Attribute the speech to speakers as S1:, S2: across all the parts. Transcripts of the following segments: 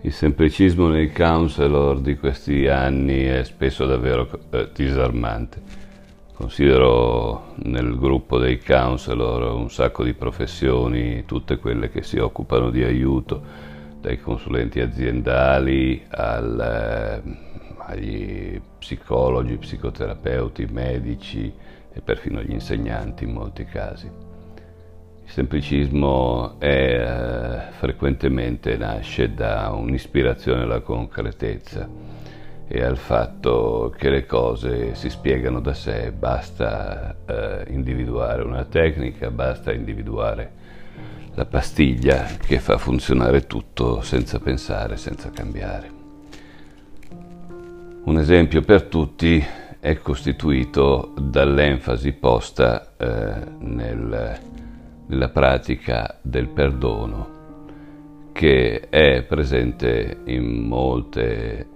S1: Il semplicismo nei counselor di questi anni è spesso davvero disarmante. Considero nel gruppo dei counselor un sacco di professioni, tutte quelle che si occupano di aiuto, dai consulenti aziendali agli psicologi, psicoterapeuti, medici e perfino gli insegnanti in molti casi. Il semplicismo frequentemente nasce da un'ispirazione alla concretezza e al fatto che le cose si spiegano da sé, basta individuare una tecnica, basta individuare la pastiglia che fa funzionare tutto senza pensare, senza cambiare. Un esempio per tutti è costituito dall'enfasi posta nella pratica del perdono, che è presente in molte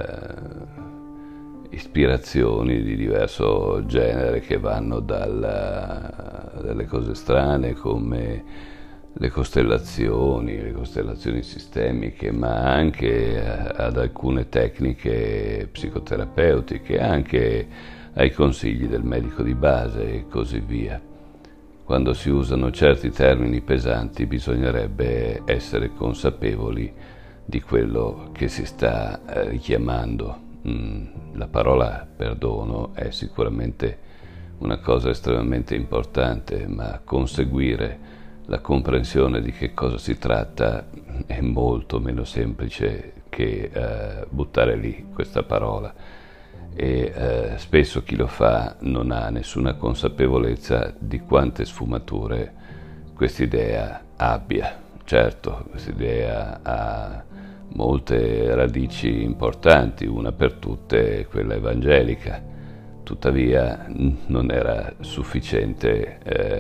S1: ispirazioni di diverso genere che vanno dalle cose strane come le costellazioni sistemiche, ma anche ad alcune tecniche psicoterapeutiche, anche ai consigli del medico di base e così via. Quando si usano certi termini pesanti bisognerebbe essere consapevoli di quello che si sta richiamando. La parola perdono è sicuramente una cosa estremamente importante, ma conseguire la comprensione di che cosa si tratta è molto meno semplice che buttare lì questa parola. E spesso chi lo fa non ha nessuna consapevolezza di quante sfumature quest'idea abbia. Certo, quest'idea ha molte radici importanti, una per tutte è quella evangelica, tuttavia non era sufficiente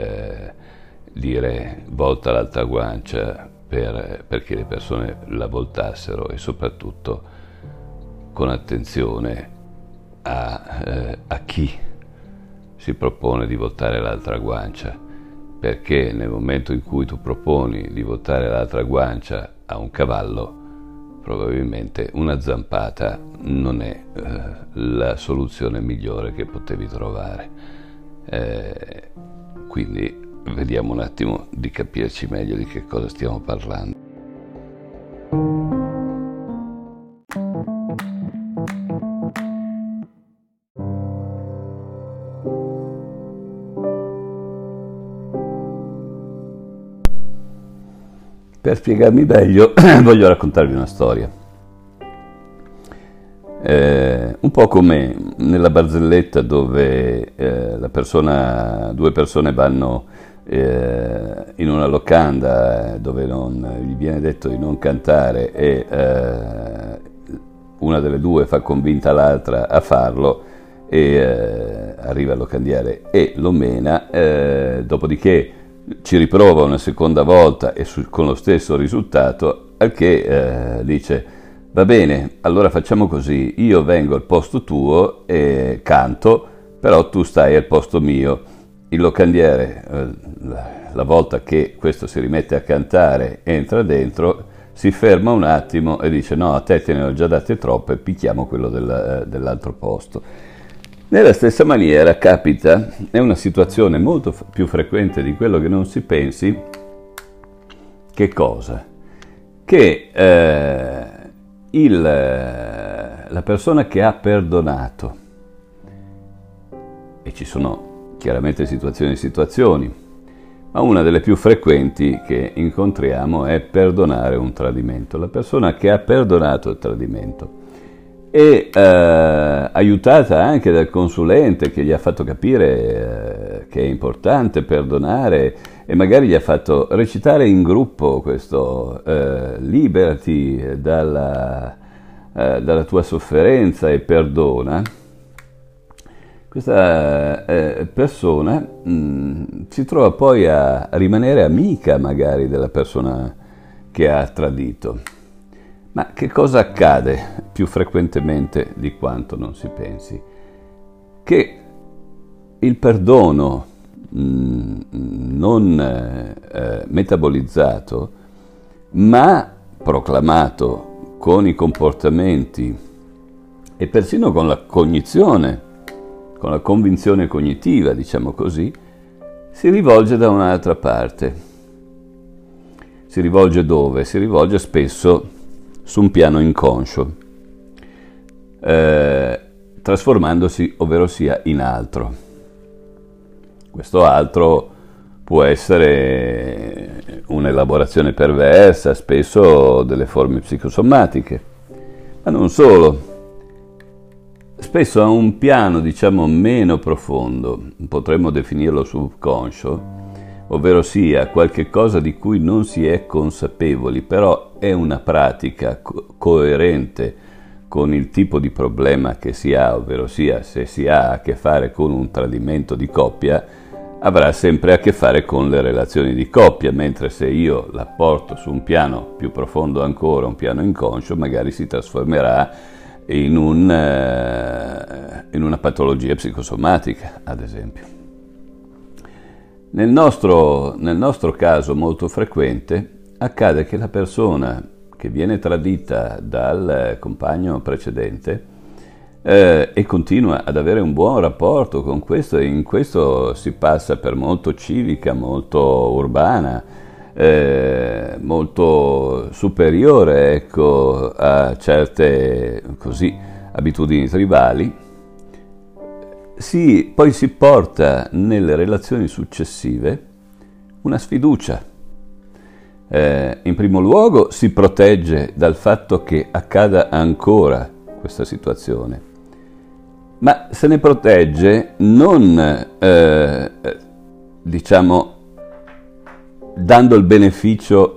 S1: dire volta l'altra guancia perché le persone la voltassero, e soprattutto con attenzione a chi si propone di voltare l'altra guancia, perché nel momento in cui tu proponi di voltare l'altra guancia a un cavallo, probabilmente una zampata non è la soluzione migliore che potevi trovare. Quindi vediamo un attimo di capirci meglio di che cosa stiamo parlando. Per spiegarmi meglio voglio raccontarvi una storia. Un po' come nella barzelletta dove due persone vanno in una locanda dove gli viene detto di non cantare e una delle due fa convinta l'altra a farlo e arriva il locandiere e lo mena, dopodiché ci riprova una seconda volta e con lo stesso risultato, al che dice: va bene, allora facciamo così, io vengo al posto tuo e canto, però tu stai al posto mio. Il locandiere, la volta che questo si rimette a cantare, entra dentro, si ferma un attimo e dice: no, a te ne ho già date troppe, picchiamo quello dell'altro posto. Nella stessa maniera capita, è una situazione molto più frequente di quello che non si pensi, che cosa? Che la persona che ha perdonato, e ci sono chiaramente situazioni, ma una delle più frequenti che incontriamo è perdonare un tradimento. La persona che ha perdonato il tradimento e aiutata anche dal consulente che gli ha fatto capire che è importante perdonare e magari gli ha fatto recitare in gruppo questo liberati dalla tua sofferenza e perdona, questa persona si trova poi a rimanere amica magari della persona che ha tradito. Ma che cosa accade più frequentemente di quanto non si pensi? Che il perdono non metabolizzato, ma proclamato con i comportamenti e persino con la cognizione, con la convinzione cognitiva, diciamo così, si rivolge da un'altra parte. Si rivolge dove? Si rivolge spesso su un piano inconscio, trasformandosi, ovvero sia, in altro. Questo altro può essere un'elaborazione perversa, spesso delle forme psicosomatiche, ma non solo. Spesso a un piano, diciamo, meno profondo, potremmo definirlo subconscio, ovvero sia qualche cosa di cui non si è consapevoli, però è una pratica coerente con il tipo di problema che si ha, ovvero sia se si ha a che fare con un tradimento di coppia, avrà sempre a che fare con le relazioni di coppia, mentre se io la porto su un piano più profondo ancora, un piano inconscio, magari si trasformerà in una patologia psicosomatica, ad esempio. Nel nostro caso molto frequente accade che la persona che viene tradita dal compagno precedente e continua ad avere un buon rapporto con questo, e in questo si passa per molto civica, molto urbana, molto superiore, ecco, a certe così abitudini tribali, poi si porta nelle relazioni successive una sfiducia. In primo luogo si protegge dal fatto che accada ancora questa situazione, ma se ne protegge non, diciamo, dando il beneficio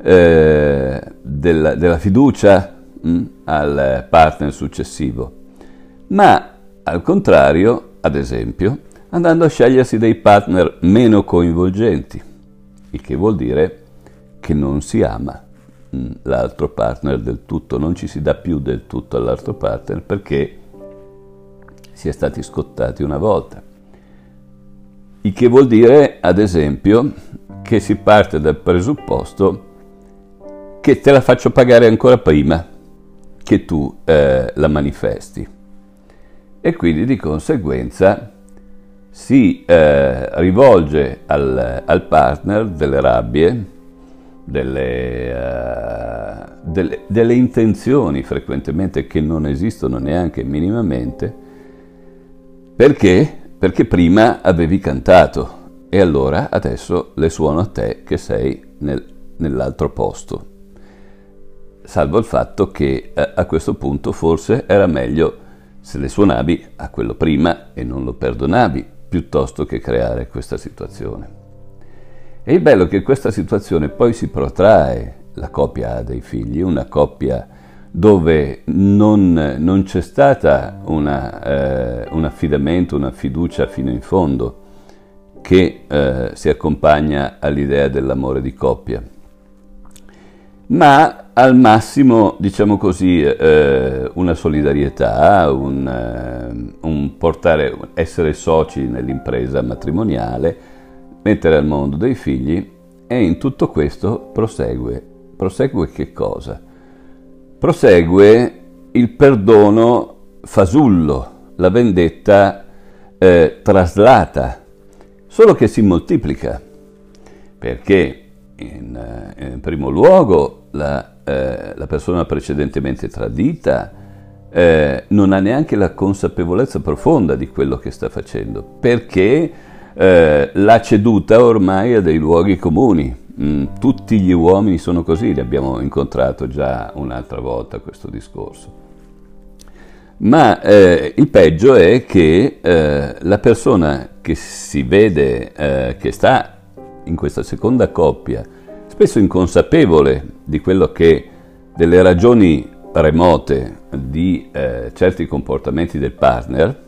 S1: della fiducia al partner successivo, ma al contrario, ad esempio, andando a scegliersi dei partner meno coinvolgenti, il che vuol dire che non si ama l'altro partner del tutto, non ci si dà più del tutto all'altro partner perché si è stati scottati una volta. Il che vuol dire, ad esempio, che si parte dal presupposto che te la faccio pagare ancora prima che tu la manifesti. E quindi di conseguenza si rivolge al partner delle rabbie, delle intenzioni frequentemente che non esistono neanche minimamente. Perché? Perché prima avevi cantato e allora adesso le suono a te che sei nell'altro posto. Salvo il fatto che a questo punto forse era meglio se le suonavi a quello prima e non lo perdonavi, piuttosto che creare questa situazione. E il bello è che questa situazione poi si protrae, la coppia ha dei figli, una coppia dove non c'è stata un affidamento, una fiducia fino in fondo che si accompagna all'idea dell'amore di coppia, ma al massimo, diciamo così, una solidarietà, un portare, essere soci nell'impresa matrimoniale, mettere al mondo dei figli, e in tutto questo prosegue che cosa? Prosegue il perdono fasullo, la vendetta traslata, solo che si moltiplica, perché in primo luogo la persona precedentemente tradita non ha neanche la consapevolezza profonda di quello che sta facendo, perché l'ha ceduta ormai a dei luoghi comuni. Tutti gli uomini sono così, li abbiamo incontrato già un'altra volta questo discorso. Ma il peggio è che la persona che si vede, che sta in questa seconda coppia, spesso inconsapevole di quello che, delle ragioni remote di certi comportamenti del partner,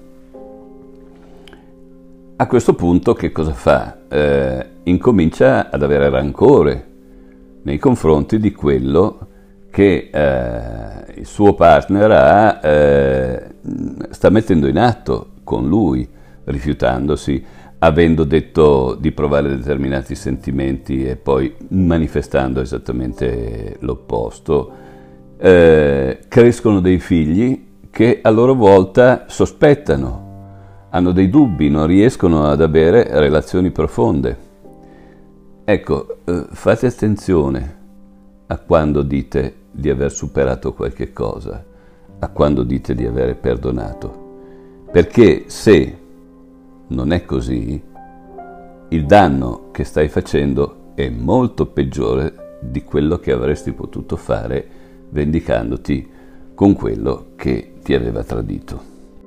S1: a questo punto che cosa fa? Incomincia ad avere rancore nei confronti di quello che il suo partner sta mettendo in atto con lui, rifiutandosi, avendo detto di provare determinati sentimenti e poi manifestando esattamente l'opposto, crescono dei figli che a loro volta sospettano, hanno dei dubbi, non riescono ad avere relazioni profonde. Ecco, fate attenzione a quando dite di aver superato qualche cosa, a quando dite di avere perdonato, perché se non è così, il danno che stai facendo è molto peggiore di quello che avresti potuto fare vendicandoti con quello che ti aveva tradito.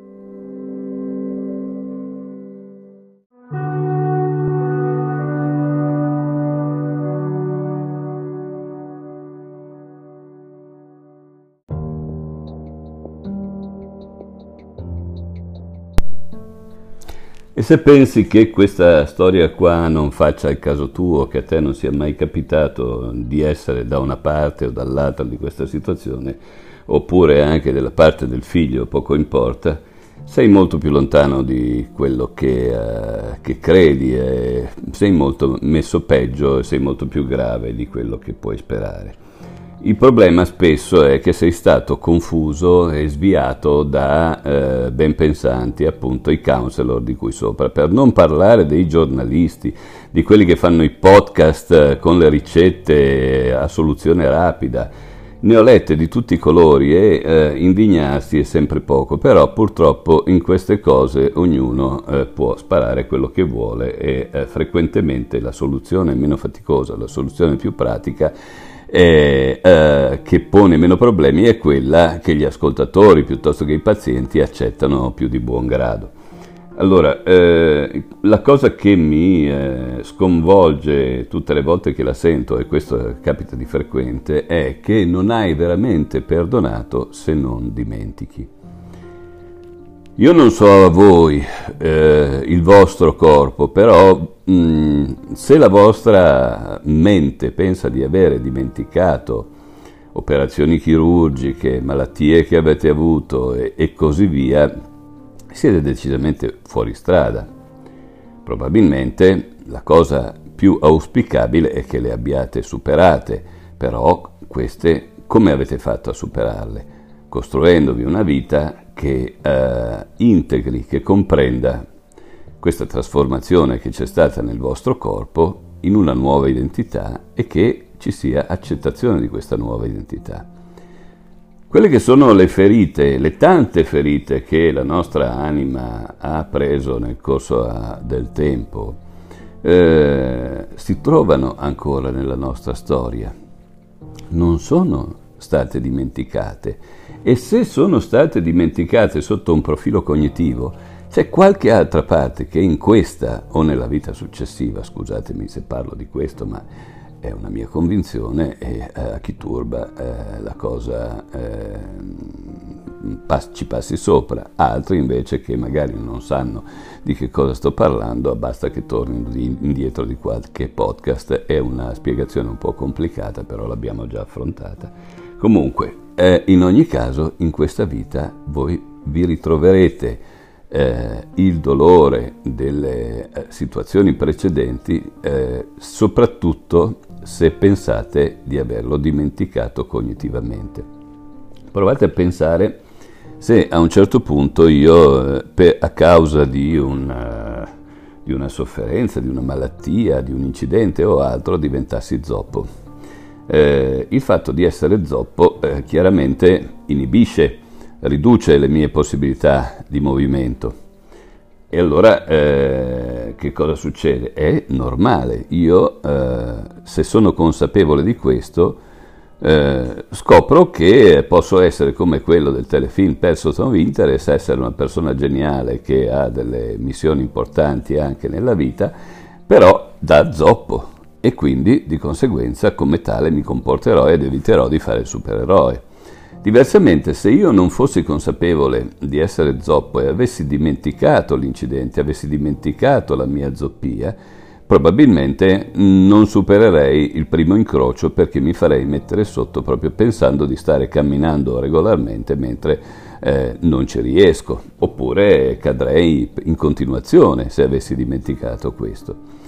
S1: E se pensi che questa storia qua non faccia il caso tuo, che a te non sia mai capitato di essere da una parte o dall'altra di questa situazione, oppure anche della parte del figlio, poco importa, sei molto più lontano di quello che credi, e sei molto messo peggio e sei molto più grave di quello che puoi sperare. Il problema spesso è che sei stato confuso e sviato da ben pensanti, appunto i counselor di cui sopra, per non parlare dei giornalisti, di quelli che fanno i podcast con le ricette a soluzione rapida. Ne ho lette di tutti i colori e indignarsi è sempre poco, però purtroppo in queste cose ognuno può sparare quello che vuole e frequentemente la soluzione meno faticosa, la soluzione più pratica che pone meno problemi è quella che gli ascoltatori piuttosto che i pazienti accettano più di buon grado. Allora, la cosa che mi sconvolge tutte le volte che la sento, e questo capita di frequente, è che non hai veramente perdonato se non dimentichi. Io non so a voi il vostro corpo, però se la vostra mente pensa di avere dimenticato operazioni chirurgiche, malattie che avete avuto e così via, siete decisamente fuori strada. Probabilmente la cosa più auspicabile è che le abbiate superate, però queste come avete fatto a superarle? Costruendovi una vita che integri, che comprenda questa trasformazione che c'è stata nel vostro corpo in una nuova identità e che ci sia accettazione di questa nuova identità. Quelle che sono le ferite, le tante ferite che la nostra anima ha preso nel corso del tempo, si trovano ancora nella nostra storia, non sono state dimenticate, e se sono state dimenticate sotto un profilo cognitivo, c'è qualche altra parte che in questa o nella vita successiva, scusatemi se parlo di questo, ma è una mia convinzione e a chi turba la cosa ci passi sopra. Altri invece che magari non sanno di che cosa sto parlando, basta che tornino indietro di qualche podcast, è una spiegazione un po' complicata, però l'abbiamo già affrontata. Comunque, in ogni caso, in questa vita voi vi ritroverete il dolore delle situazioni precedenti, soprattutto se pensate di averlo dimenticato cognitivamente. Provate a pensare se a un certo punto io, a causa di una sofferenza, di una malattia, di un incidente o altro, diventassi zoppo. Il fatto di essere zoppo chiaramente inibisce, riduce le mie possibilità di movimento. E allora che cosa succede? È normale. Io, se sono consapevole di questo, scopro che posso essere come quello del telefilm Person of Interest, essere una persona geniale che ha delle missioni importanti anche nella vita, però da zoppo. E quindi, di conseguenza, come tale mi comporterò ed eviterò di fare il supereroe. Diversamente, se io non fossi consapevole di essere zoppo e avessi dimenticato l'incidente, avessi dimenticato la mia zoppia, probabilmente non supererei il primo incrocio, perché mi farei mettere sotto proprio pensando di stare camminando regolarmente mentre non ci riesco, oppure cadrei in continuazione se avessi dimenticato questo.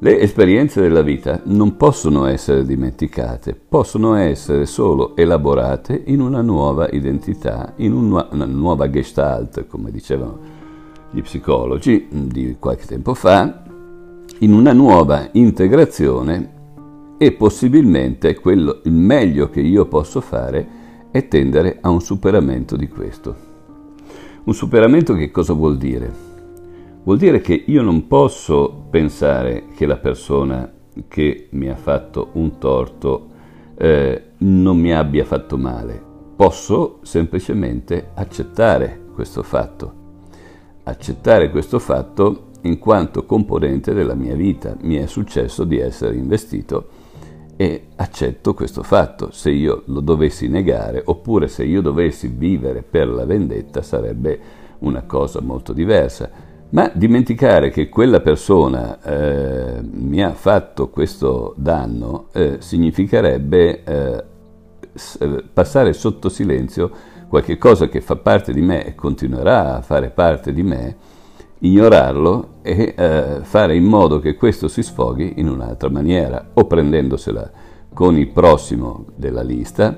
S1: Le esperienze della vita non possono essere dimenticate, possono essere solo elaborate in una nuova identità, in una nuova gestalt, come dicevano gli psicologi di qualche tempo fa, in una nuova integrazione, e possibilmente il meglio che io posso fare è tendere a un superamento di questo. Un superamento che cosa vuol dire? Vuol dire che io non posso pensare che la persona che mi ha fatto un torto non mi abbia fatto male. Posso semplicemente accettare questo fatto. Accettare questo fatto in quanto componente della mia vita. Mi è successo di essere investito e accetto questo fatto. Se io lo dovessi negare, oppure se io dovessi vivere per la vendetta, sarebbe una cosa molto diversa. Ma dimenticare che quella persona mi ha fatto questo danno significherebbe passare sotto silenzio qualche cosa che fa parte di me e continuerà a fare parte di me, ignorarlo e fare in modo che questo si sfoghi in un'altra maniera, o prendendosela con il prossimo della lista,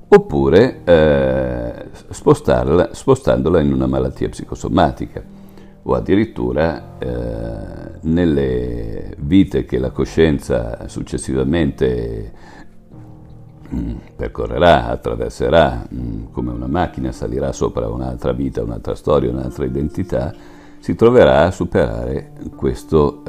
S1: oppure spostandola in una malattia psicosomatica, o addirittura nelle vite che la coscienza successivamente percorrerà, attraverserà, come una macchina salirà sopra un'altra vita, un'altra storia, un'altra identità, si troverà a superare questo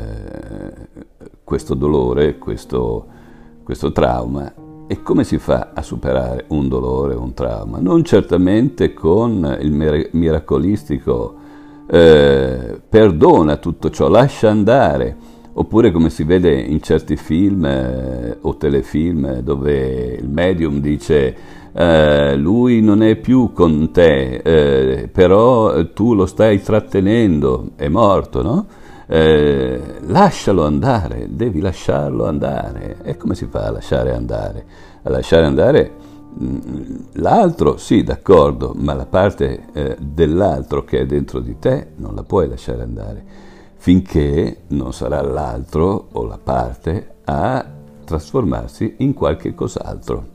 S1: dolore, questo trauma. E come si fa a superare un dolore, un trauma? Non certamente con il miracolistico perdona tutto ciò, lascia andare, oppure come si vede in certi film o telefilm dove il medium dice lui non è più con te, però tu lo stai trattenendo, è morto, no? Lascialo andare, devi lasciarlo andare. E come si fa a lasciare andare? A lasciare andare l'altro, sì, d'accordo, ma la parte dell'altro che è dentro di te non la puoi lasciare andare, finché non sarà l'altro o la parte a trasformarsi in qualche cos'altro.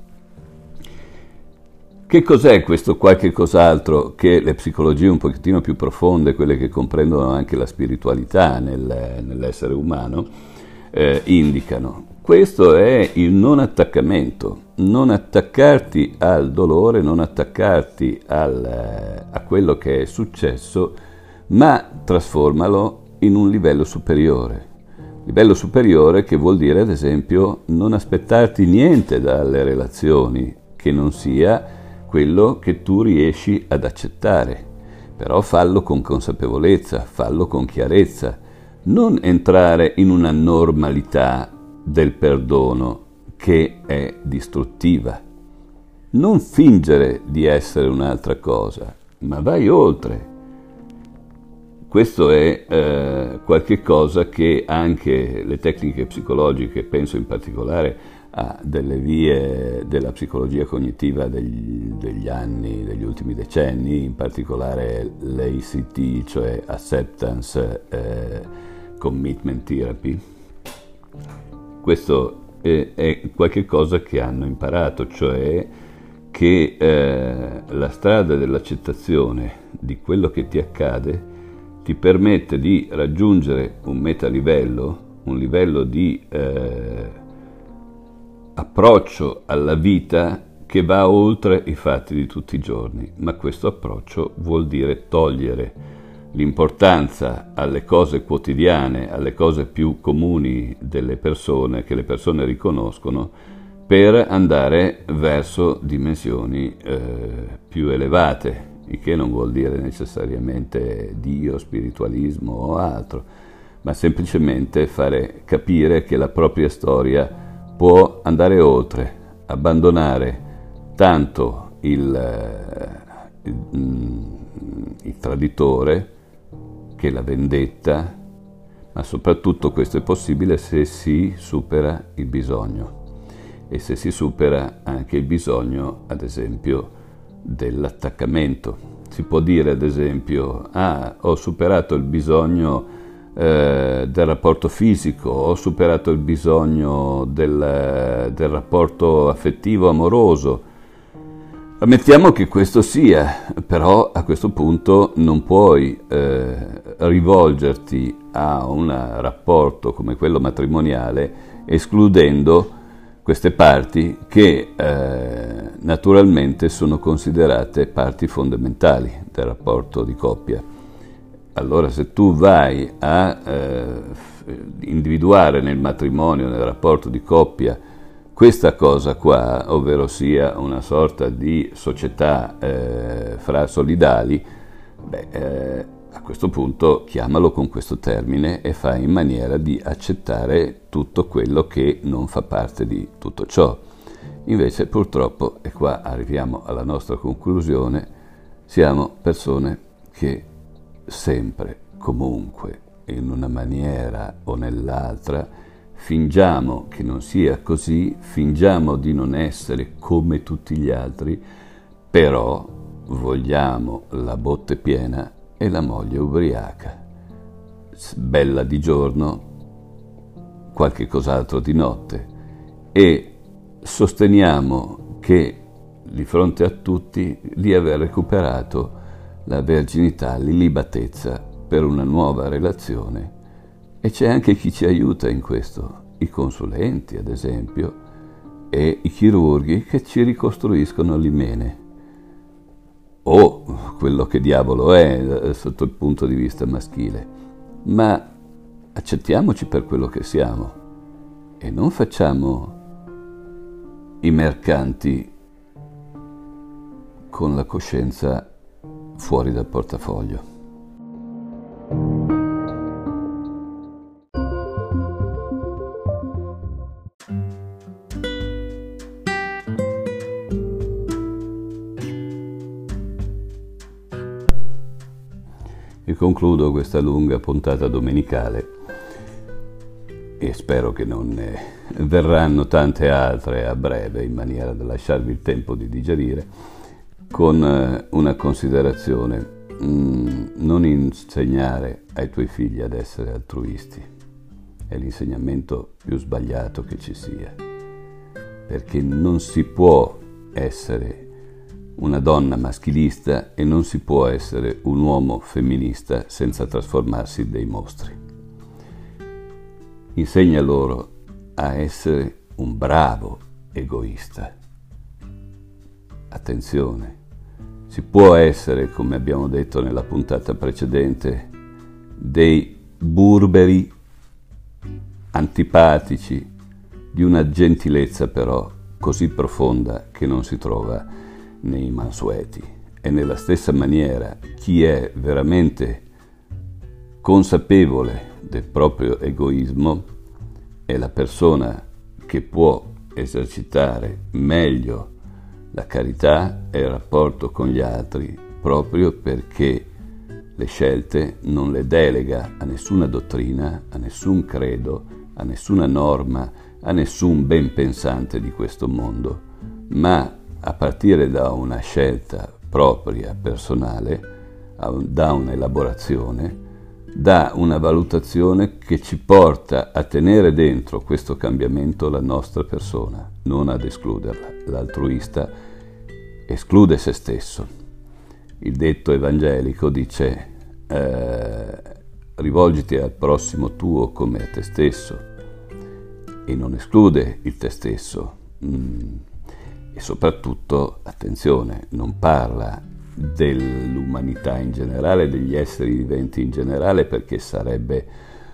S1: Che cos'è questo qualche cos'altro che le psicologie un pochettino più profonde, quelle che comprendono anche la spiritualità nell'essere umano, indicano? Questo è il non attaccamento, non attaccarti al dolore, non attaccarti a quello che è successo, ma trasformalo in un livello superiore. Livello superiore che vuol dire, ad esempio, non aspettarti niente dalle relazioni che non sia quello che tu riesci ad accettare, però fallo con consapevolezza, fallo con chiarezza, non entrare in una normalità del perdono che è distruttiva. Non fingere di essere un'altra cosa, ma vai oltre. Questo è qualche cosa che anche le tecniche psicologiche, penso in particolare a delle vie della psicologia cognitiva degli ultimi decenni, in particolare l'ACT, cioè Acceptance Commitment Therapy. Questo è qualche cosa che hanno imparato, cioè che la strada dell'accettazione di quello che ti accade ti permette di raggiungere un metalivello, un livello di approccio alla vita che va oltre i fatti di tutti i giorni, ma questo approccio vuol dire togliere l'importanza alle cose quotidiane, alle cose più comuni delle persone, che le persone riconoscono, per andare verso dimensioni più elevate, il che non vuol dire necessariamente Dio, spiritualismo o altro, ma semplicemente fare capire che la propria storia può andare oltre, abbandonare tanto il traditore che la vendetta, ma soprattutto questo è possibile se si supera il bisogno, e se si supera anche il bisogno, ad esempio, dell'attaccamento. Si può dire, ad esempio, ho superato il bisogno del rapporto fisico, ho superato il bisogno del rapporto affettivo amoroso. Ammettiamo che questo sia, però a questo punto non puoi rivolgerti a un rapporto come quello matrimoniale escludendo queste parti che naturalmente sono considerate parti fondamentali del rapporto di coppia. Allora se tu vai a individuare nel matrimonio, nel rapporto di coppia, questa cosa qua, ovvero sia una sorta di società fra solidali, a questo punto chiamalo con questo termine e fai in maniera di accettare tutto quello che non fa parte di tutto ciò. Invece purtroppo, e qua arriviamo alla nostra conclusione, siamo persone che sempre, comunque, in una maniera o nell'altra, fingiamo che non sia così, fingiamo di non essere come tutti gli altri, però vogliamo la botte piena e la moglie ubriaca, bella di giorno, qualche cos'altro di notte, e sosteniamo che di fronte a tutti di aver recuperato la verginità, l'illibatezza per una nuova relazione. E c'è anche chi ci aiuta in questo, i consulenti ad esempio, e i chirurghi che ci ricostruiscono l'imene, o quello che diavolo è sotto il punto di vista maschile. Ma accettiamoci per quello che siamo e non facciamo i mercanti con la coscienza fuori dal portafoglio. E concludo questa lunga puntata domenicale, e spero che non ne verranno tante altre a breve, in maniera da lasciarvi il tempo di digerire, con una considerazione: non insegnare ai tuoi figli ad essere altruisti, è l'insegnamento più sbagliato che ci sia, perché non si può essere una donna maschilista e non si può essere un uomo femminista senza trasformarsi in dei mostri. Insegna loro a essere un bravo egoista. Attenzione, si può essere, come abbiamo detto nella puntata precedente, dei burberi antipatici, di una gentilezza però così profonda che non si trova nei mansueti. E nella stessa maniera chi è veramente consapevole del proprio egoismo è la persona che può esercitare meglio la carità e il rapporto con gli altri, proprio perché le scelte non le delega a nessuna dottrina, a nessun credo, a nessuna norma, a nessun ben pensante di questo mondo, ma a partire da una scelta propria, personale, da un'elaborazione, da una valutazione che ci porta a tenere dentro questo cambiamento la nostra persona, non ad escluderla. L'altruista esclude se stesso. Il detto evangelico dice: rivolgiti al prossimo tuo come a te stesso, e non esclude il te stesso. E soprattutto, attenzione, non parla dell'umanità in generale, degli esseri viventi in generale, perché sarebbe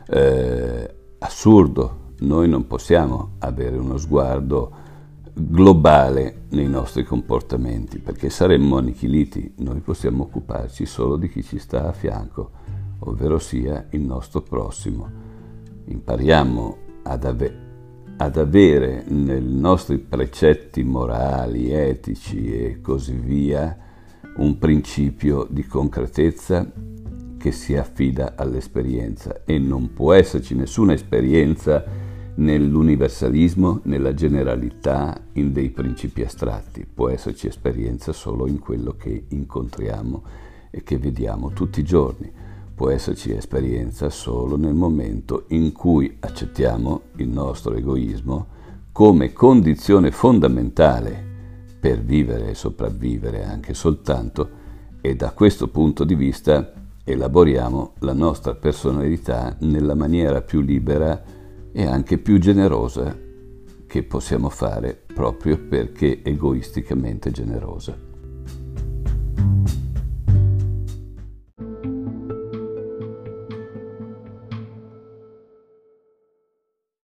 S1: assurdo. Noi non possiamo avere uno sguardo globale nei nostri comportamenti, perché saremmo annichiliti. Noi possiamo occuparci solo di chi ci sta a fianco, ovvero sia il nostro prossimo. Impariamo ad avere nei nostri precetti morali, etici e così via un principio di concretezza che si affida all'esperienza, e non può esserci nessuna esperienza nell'universalismo, nella generalità, in dei principi astratti. Può esserci esperienza solo in quello che incontriamo e che vediamo tutti i giorni. può esserci esperienza solo nel momento in cui accettiamo il nostro egoismo come condizione fondamentale per vivere e sopravvivere anche soltanto, e da questo punto di vista elaboriamo la nostra personalità nella maniera più libera e anche più generosa che possiamo fare, proprio perché egoisticamente generosa.